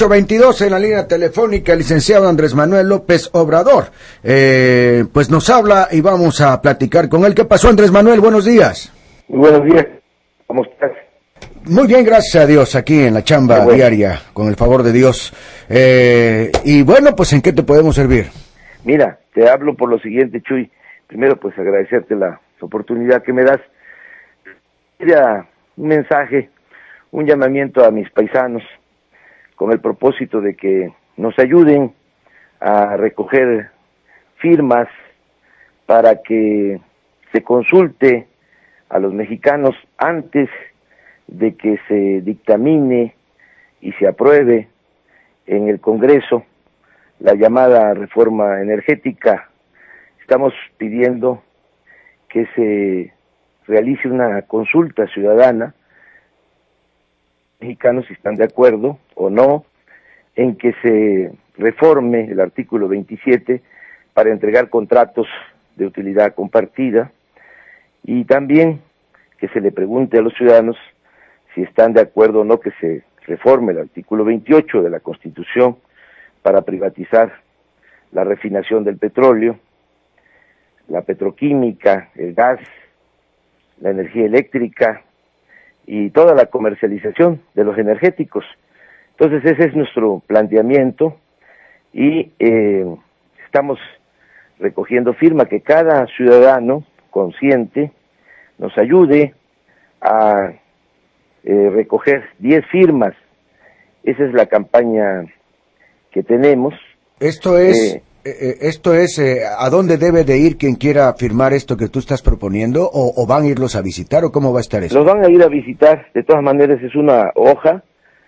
8:22 en la línea telefónica, el licenciado Andrés Manuel López Obrador. Pues nos habla y vamos a platicar con él. ¿Qué pasó, Andrés Manuel? Buenos días. Muy buenos días. ¿Cómo estás? Muy bien, gracias a Dios, aquí en la chamba diaria, con el favor de Dios. Y bueno, pues ¿en qué te podemos servir? Mira, te hablo por lo siguiente, Chuy. Primero, pues agradecerte la oportunidad que me das. Mira, un mensaje, un llamamiento a mis paisanos, con el propósito de que nos ayuden a recoger firmas para que se consulte a los mexicanos antes de que se dictamine y se apruebe en el Congreso la llamada reforma energética. Estamos pidiendo que se realice una consulta ciudadana, mexicanos si están de acuerdo o no, en que se reforme el artículo 27 para entregar contratos de utilidad compartida, y también que se le pregunte a los ciudadanos si están de acuerdo o no que se reforme el artículo 28 de la Constitución para privatizar la refinación del petróleo, la petroquímica, el gas, la energía eléctrica y toda la comercialización de los energéticos. Entonces ese es nuestro planteamiento y estamos recogiendo firma, que cada ciudadano consciente nos ayude a recoger 10 firmas. Esa es la campaña que tenemos. Esto es ¿a dónde debe de ir quien quiera firmar esto que tú estás proponiendo? ¿O van a irlos a visitar o cómo va a estar eso? Los van a ir a visitar. De todas maneras es una hoja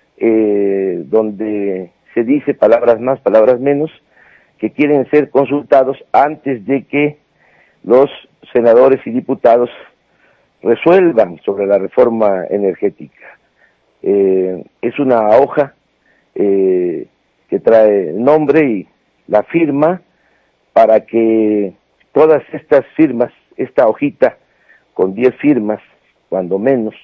donde se dice palabras más, palabras menos, que quieren ser consultados antes de que los senadores y diputados resuelvan sobre la reforma energética. Es una hoja que trae el nombre y la firma, para que todas estas firmas, esta hojita con 10 firmas, cuando menos,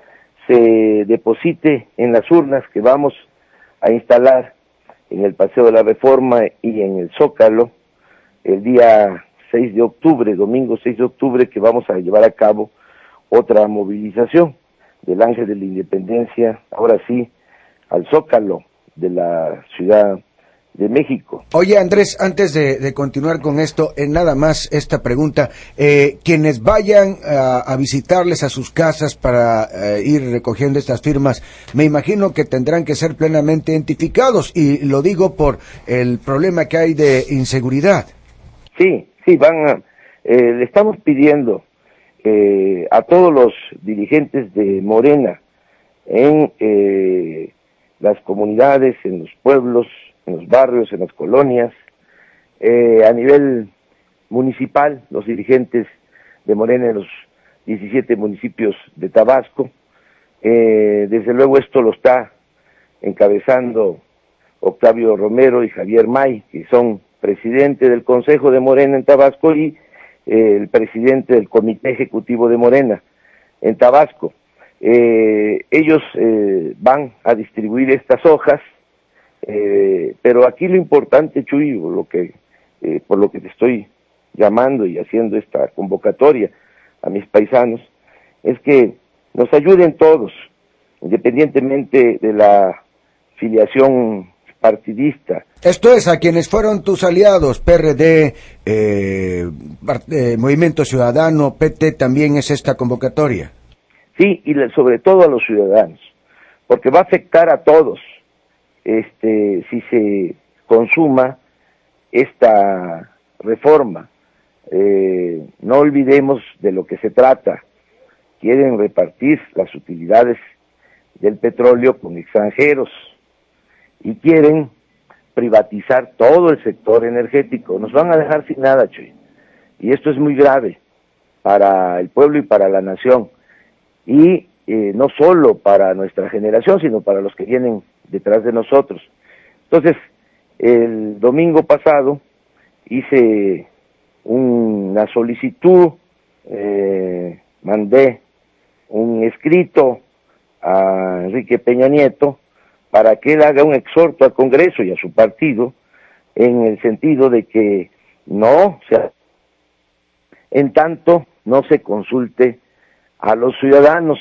se deposite en las urnas que vamos a instalar en el Paseo de la Reforma y en el Zócalo el día 6 de octubre, domingo 6 de octubre, que vamos a llevar a cabo otra movilización del Ángel de la Independencia, ahora sí, al Zócalo de la Ciudad de México. Oye, Andrés, antes de continuar con esto, nada más esta pregunta, quienes vayan a visitarles a sus casas para ir recogiendo estas firmas, me imagino que tendrán que ser plenamente identificados, y lo digo por el problema que hay de inseguridad. Sí, le estamos pidiendo a todos los dirigentes de Morena en las comunidades, en los pueblos, en los barrios, en las colonias, a nivel municipal, los dirigentes de Morena en los 17 municipios de Tabasco. Desde luego esto lo está encabezando Octavio Romero y Javier May, que son presidente del Consejo de Morena en Tabasco y el presidente del Comité Ejecutivo de Morena en Tabasco. Ellos van a distribuir estas hojas, pero aquí lo importante, Chuy, por lo que te estoy llamando y haciendo esta convocatoria a mis paisanos, es que nos ayuden todos, independientemente de la filiación partidista. Esto es, a quienes fueron tus aliados, PRD, Movimiento Ciudadano, PT, también es esta convocatoria. Sí, y sobre todo a los ciudadanos, porque va a afectar a todos si se consuma esta reforma. No olvidemos de lo que se trata. Quieren repartir las utilidades del petróleo con extranjeros y quieren privatizar todo el sector energético. Nos van a dejar sin nada, Chuy. Y esto es muy grave para el pueblo y para la nación. Y no solo para nuestra generación, sino para los que vienen detrás de nosotros. Entonces, el domingo pasado hice una solicitud, mandé un escrito a Enrique Peña Nieto para que él haga un exhorto al Congreso y a su partido en el sentido de que no, o sea, en tanto no se consulte a los ciudadanos.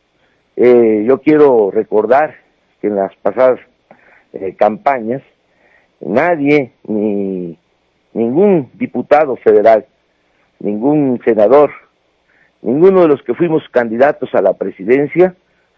Yo quiero recordar que en las pasadas campañas nadie, ni ningún diputado federal, ningún senador, ninguno de los que fuimos candidatos a la presidencia,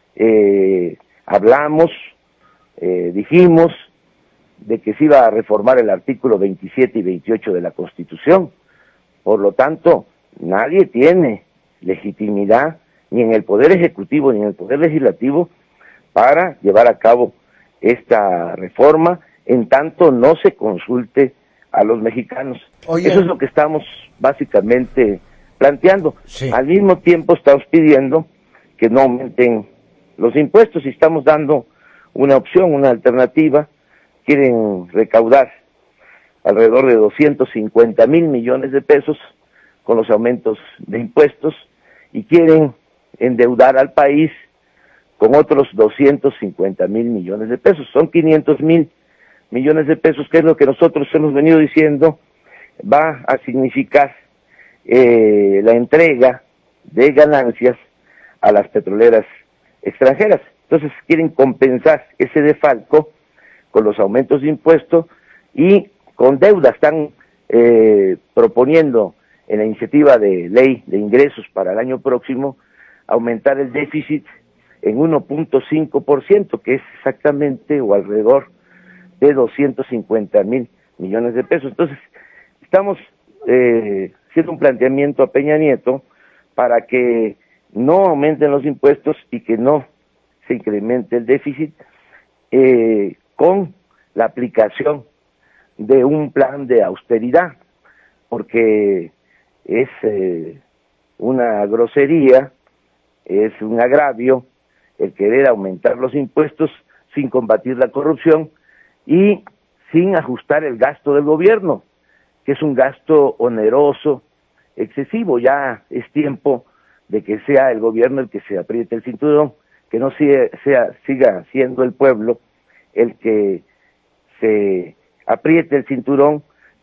hablamos, dijimos de que se iba a reformar el artículo 27 y 28 de la Constitución. Por lo tanto, nadie tiene legitimidad, ni en el Poder Ejecutivo ni en el Poder Legislativo, para llevar a cabo esta reforma, en tanto no se consulte a los mexicanos. Oye, eso es lo que estamos básicamente planteando. Sí. Al mismo tiempo estamos pidiendo que no aumenten los impuestos y estamos dando una opción, una alternativa. Quieren recaudar alrededor de 250,000 millones de pesos con los aumentos de impuestos y quieren endeudar al país con otros 250,000 millones de pesos. Son 500,000 millones de pesos, que es lo que nosotros hemos venido diciendo, va a significar la entrega de ganancias a las petroleras extranjeras. Entonces quieren compensar ese defalco con los aumentos de impuestos y con deuda. Están proponiendo en la iniciativa de ley de ingresos para el año próximo aumentar el déficit en 1.5%, que es exactamente o alrededor de 250,000 millones de pesos. Entonces, estamos haciendo un planteamiento a Peña Nieto para que no aumenten los impuestos y que no se incremente el déficit con la aplicación de un plan de austeridad, porque es una grosería, es un agravio el querer aumentar los impuestos sin combatir la corrupción y sin ajustar el gasto del gobierno, que es un gasto oneroso, excesivo. Ya es tiempo de que sea el gobierno el que se apriete el cinturón, que no siga siendo el pueblo el que se apriete el cinturón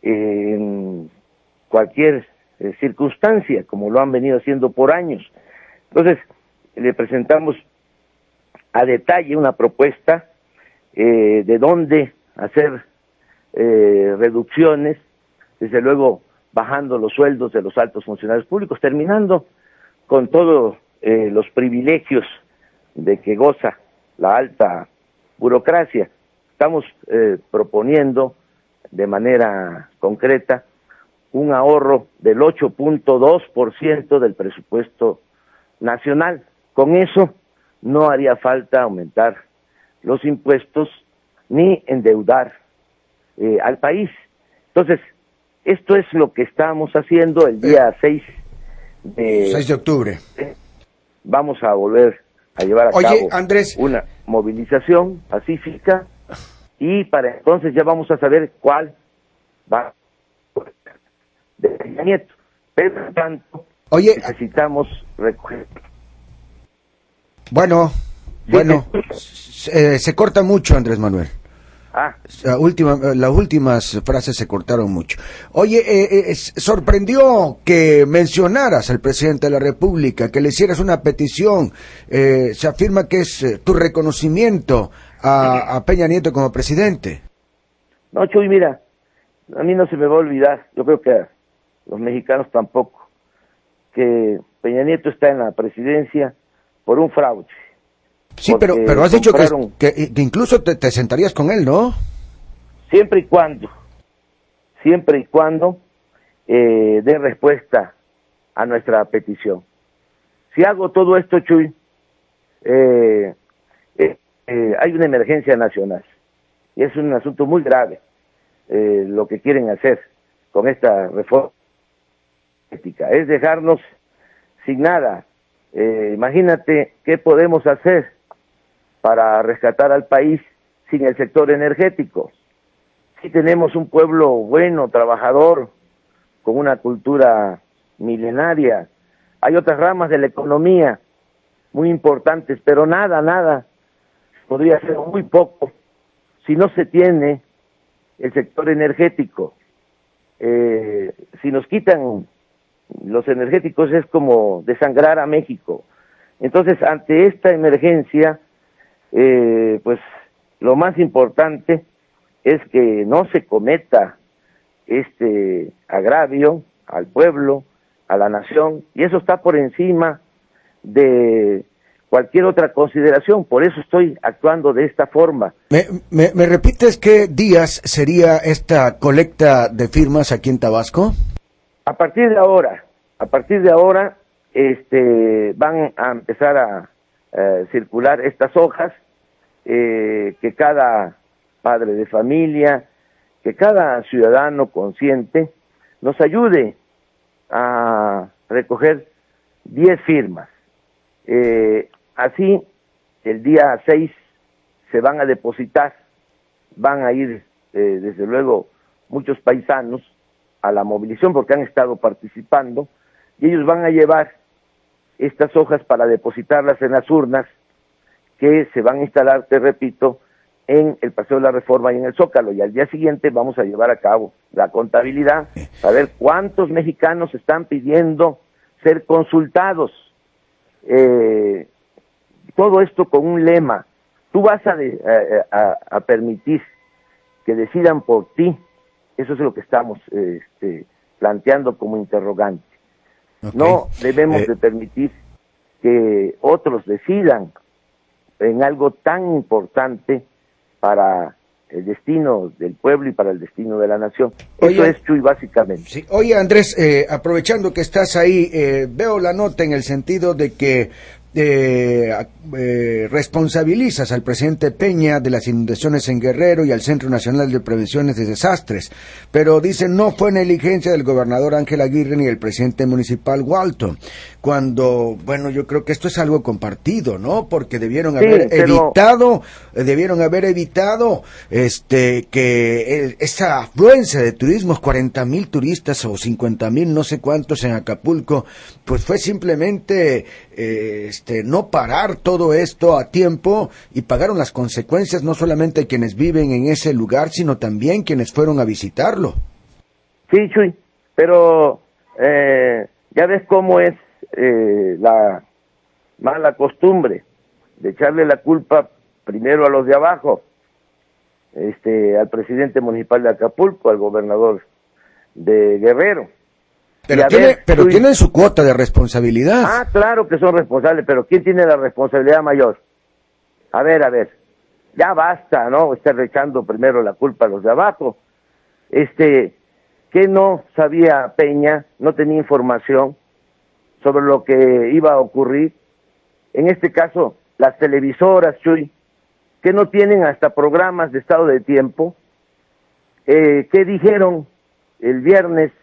en cualquier circunstancia, como lo han venido haciendo por años. Entonces, le presentamos a detalle una propuesta de dónde hacer reducciones, desde luego bajando los sueldos de los altos funcionarios públicos, terminando con todos los privilegios de que goza la alta burocracia. Estamos proponiendo de manera concreta un ahorro del 8.2% del presupuesto nacional. Con eso no haría falta aumentar los impuestos ni endeudar al país. Entonces, esto es lo que estamos haciendo el día 6 de octubre. Vamos a volver a llevar a cabo Andrés, una movilización pacífica y para entonces ya vamos a saber cuál va de Peña Nieto. Pero tanto necesitamos recoger. Bueno, se corta mucho, Andrés Manuel. Las últimas frases se cortaron mucho. Oye, sorprendió que mencionaras al presidente de la República, que le hicieras una petición. Se afirma que es tu reconocimiento a Peña Nieto como presidente. No, Chuy, mira, a mí no se me va a olvidar, yo creo que a los mexicanos tampoco, que Peña Nieto está en la presidencia por un fraude. Sí, pero has dicho que incluso te sentarías con él, ¿no? Siempre y cuando dé respuesta a nuestra petición. Si hago todo esto, Chuy, hay una emergencia nacional y es un asunto muy grave lo que quieren hacer con esta reforma ética, es dejarnos sin nada. Imagínate qué podemos hacer para rescatar al país sin el sector energético. Si tenemos un pueblo bueno, trabajador, con una cultura milenaria, hay otras ramas de la economía muy importantes, pero nada podría ser muy poco si no se tiene el sector energético. Si nos quitan los energéticos es como desangrar a México. Entonces, ante esta emergencia, pues lo más importante es que no se cometa este agravio al pueblo, a la nación, y eso está por encima de cualquier otra consideración. Por eso estoy actuando de esta forma. ¿Me repites qué días sería esta colecta de firmas aquí en Tabasco? A partir de ahora, van a empezar a circular estas hojas, que cada padre de familia, que cada ciudadano consciente nos ayude a recoger 10 firmas. Así, el día 6 se van a depositar, van a ir, desde luego, muchos paisanos a la movilización porque han estado participando, y ellos van a llevar estas hojas para depositarlas en las urnas que se van a instalar, te repito, en el Paseo de la Reforma y en el Zócalo, y al día siguiente vamos a llevar a cabo la contabilidad, a ver cuántos mexicanos están pidiendo ser consultados. Todo esto con un lema: tú vas a permitir que decidan por ti. Eso es lo que estamos planteando como interrogante. Okay. No debemos de permitir que otros decidan en algo tan importante para el destino del pueblo y para el destino de la nación. Oye, eso es, Chuy, básicamente. Sí. Oye, Andrés, aprovechando que estás ahí, veo la nota en el sentido de que responsabilizas al presidente Peña de las inundaciones en Guerrero y al Centro Nacional de Prevenciones de Desastres, pero dicen no fue negligencia del gobernador Ángel Aguirre ni del presidente municipal Walton, cuando, bueno, yo creo que esto es algo compartido, ¿no? Porque debieron haber evitado que esa afluencia de turismos, 40,000 turistas o 50,000, no sé cuántos en Acapulco, pues fue simplemente no parar todo esto a tiempo, y pagaron las consecuencias no solamente quienes viven en ese lugar, sino también quienes fueron a visitarlo. Sí, Chuy, pero ya ves cómo es la mala costumbre de echarle la culpa primero a los de abajo, al presidente municipal de Acapulco, al gobernador de Guerrero. Pero tienen su cuota de responsabilidad. Ah, claro que son responsables, pero ¿quién tiene la responsabilidad mayor? A ver, ya basta, ¿no? Estar echando primero la culpa a los de abajo. ¿Qué no sabía Peña? No tenía información sobre lo que iba a ocurrir. En este caso, las televisoras, Chuy, que no tienen hasta programas de estado de tiempo, ¿qué dijeron el viernes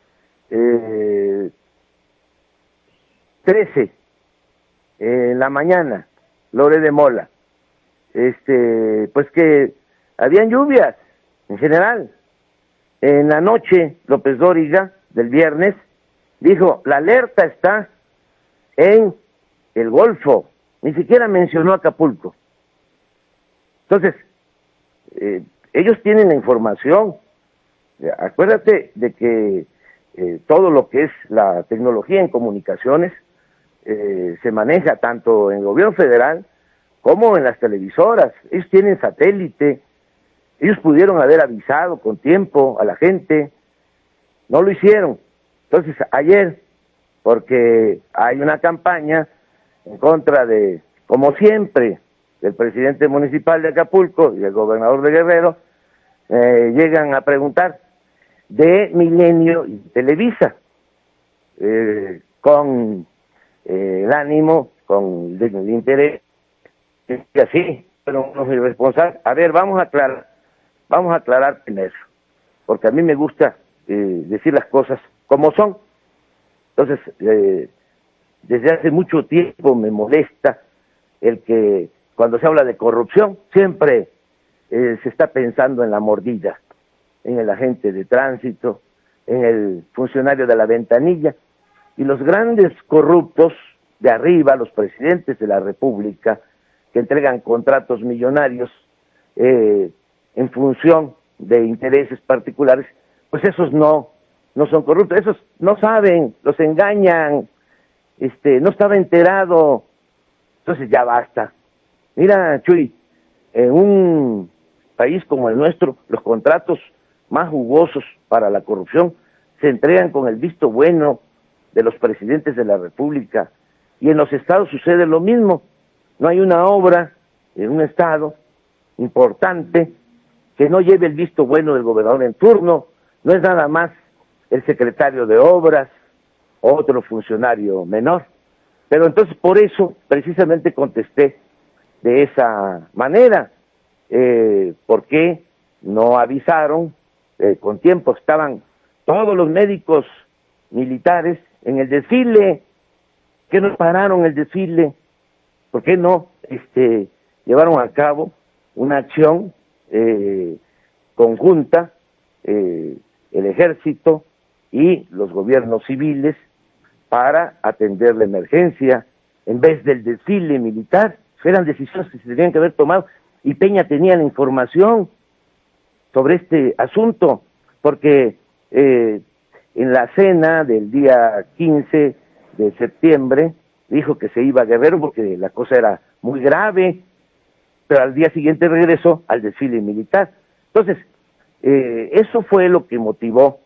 13 en la mañana? Lore de Mola, pues que habían lluvias en general. En la noche, López Dóriga, del viernes, dijo, la alerta está en el Golfo, ni siquiera mencionó Acapulco. Entonces, ellos tienen la información. Acuérdate de que todo lo que es la tecnología en comunicaciones se maneja tanto en el gobierno federal como en las televisoras. Ellos tienen satélite, ellos pudieron haber avisado con tiempo a la gente, no lo hicieron. Entonces ayer, porque hay una campaña en contra de, como siempre, del presidente municipal de Acapulco y del gobernador de Guerrero, llegan a preguntar de Milenio y Televisa, con el ánimo, con el interés, y así, pero unos irresponsables. A ver, vamos a aclarar primero, porque a mí me gusta decir las cosas como son. Entonces, desde hace mucho tiempo me molesta el que cuando se habla de corrupción siempre se está pensando en la mordida, en el agente de tránsito, en el funcionario de la ventanilla, y los grandes corruptos de arriba, los presidentes de la República, que entregan contratos millonarios en función de intereses particulares, pues esos no son corruptos, esos no saben, los engañan, no estaba enterado. Entonces ya basta. Mira, Chuy, en un país como el nuestro, los contratos más jugosos para la corrupción se entregan con el visto bueno de los presidentes de la República, y en los estados sucede lo mismo. No hay una obra en un estado importante que no lleve el visto bueno del gobernador en turno. No es nada más el secretario de obras, otro funcionario menor. Pero entonces por eso precisamente contesté de esa manera. ¿Por qué no avisaron con tiempo? Estaban todos los médicos militares en el desfile. ¿Qué no pararon el desfile? ¿Por qué no llevaron a cabo una acción conjunta, el ejército y los gobiernos civiles, para atender la emergencia en vez del desfile militar? Eran decisiones que se tenían que haber tomado, y Peña tenía la información sobre este asunto, porque en la cena del día 15 de septiembre dijo que se iba a Guerrero porque la cosa era muy grave, pero al día siguiente regresó al desfile militar. Entonces, eso fue lo que motivó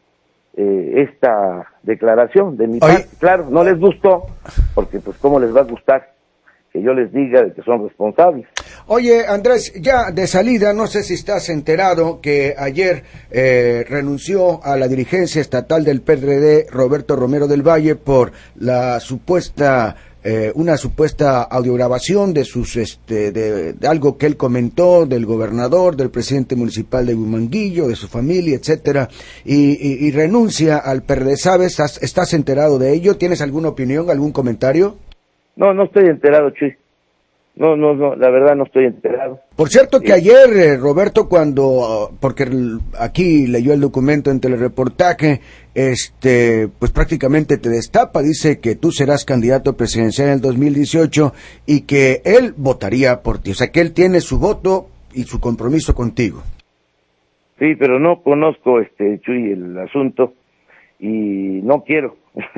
esta declaración de mi parte. Claro, no les gustó, porque pues cómo les va a gustar que yo les diga de que son responsables. Oye, Andrés, ya de salida, no sé si estás enterado que ayer renunció a la dirigencia estatal del PRD Roberto Romero del Valle por la supuesta una supuesta audiograbación de sus de algo que él comentó del gobernador, del presidente municipal de Huimanguillo, de su familia, etcétera, y renuncia al PRD. ¿Sabes? ¿Estás enterado de ello? ¿Tienes alguna opinión, algún comentario? No estoy enterado, Chuy. No, la verdad no estoy enterado. Por cierto que ayer, Roberto, porque aquí leyó el documento en telereportaje, pues prácticamente te destapa, dice que tú serás candidato presidencial en el 2018 y que él votaría por ti, o sea que él tiene su voto y su compromiso contigo. Sí, pero no conozco, Chuy, el asunto, y no quiero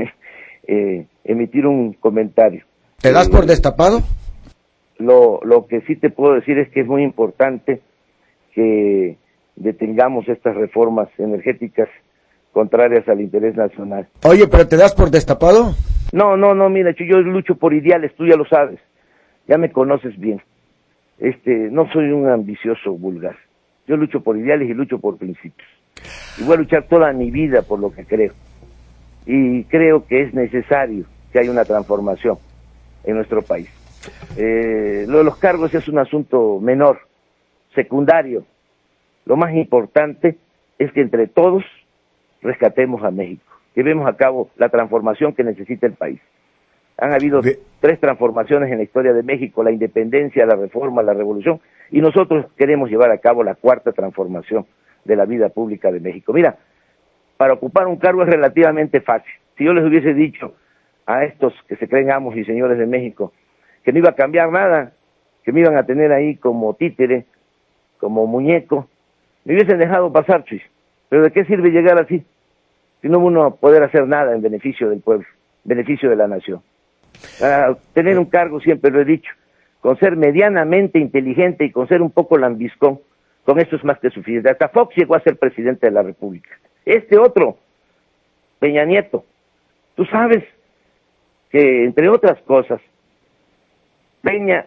emitir un comentario. ¿Te das por destapado? Lo que sí te puedo decir es que es muy importante que detengamos estas reformas energéticas contrarias al interés nacional. Oye, ¿pero te das por destapado? No, mira, yo lucho por ideales, tú ya lo sabes, ya me conoces bien. No soy un ambicioso vulgar, yo lucho por ideales y lucho por principios. Y voy a luchar toda mi vida por lo que creo. Y creo que es necesario que haya una transformación en nuestro país. Lo de los cargos es un asunto menor, secundario. Lo más importante es que entre todos rescatemos a México, llevemos a cabo la transformación que necesita el país. Han habido 3 transformaciones en la historia de México: la independencia, la reforma, la revolución, y nosotros queremos llevar a cabo la 4ª transformación de la vida pública de México. Mira, para ocupar un cargo es relativamente fácil. Si yo les hubiese dicho a estos que se creen amos y señores de México que no iba a cambiar nada, que me iban a tener ahí como títere, como muñeco, me hubiesen dejado pasar, Chuy. Pero ¿de qué sirve llegar así? Si no uno va a poder hacer nada en beneficio del pueblo, beneficio de la nación. Tener un cargo, siempre lo he dicho, con ser medianamente inteligente y con ser un poco lambiscón, con eso es más que suficiente. Hasta Fox llegó a ser presidente de la República. Otro, Peña Nieto, tú sabes que, entre otras cosas, Peña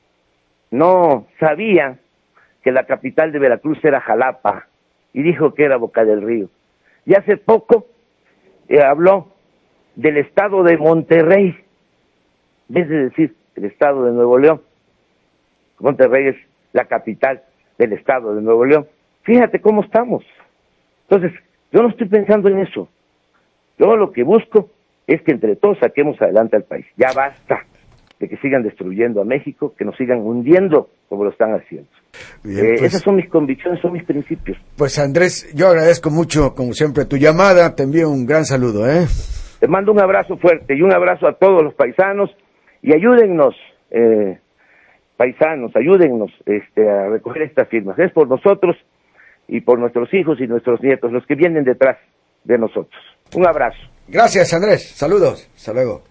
no sabía que la capital de Veracruz era Jalapa y dijo que era Boca del Río. Y hace poco habló del estado de Monterrey, en vez de decir el estado de Nuevo León. Monterrey es la capital del estado de Nuevo León. Fíjate cómo estamos. Entonces, yo no estoy pensando en eso. Yo lo que busco es que entre todos saquemos adelante al país. Ya basta de que sigan destruyendo a México, que nos sigan hundiendo como lo están haciendo. Bien, pues, esas son mis convicciones, son mis principios. Pues Andrés, yo agradezco mucho, como siempre, tu llamada. Te envío un gran saludo. Te mando un abrazo fuerte y un abrazo a todos los paisanos, y ayúdennos paisanos, ayúdennos a recoger estas firmas. Es por nosotros y por nuestros hijos y nuestros nietos, los que vienen detrás de nosotros. Un abrazo. Gracias, Andrés. Saludos. Hasta luego.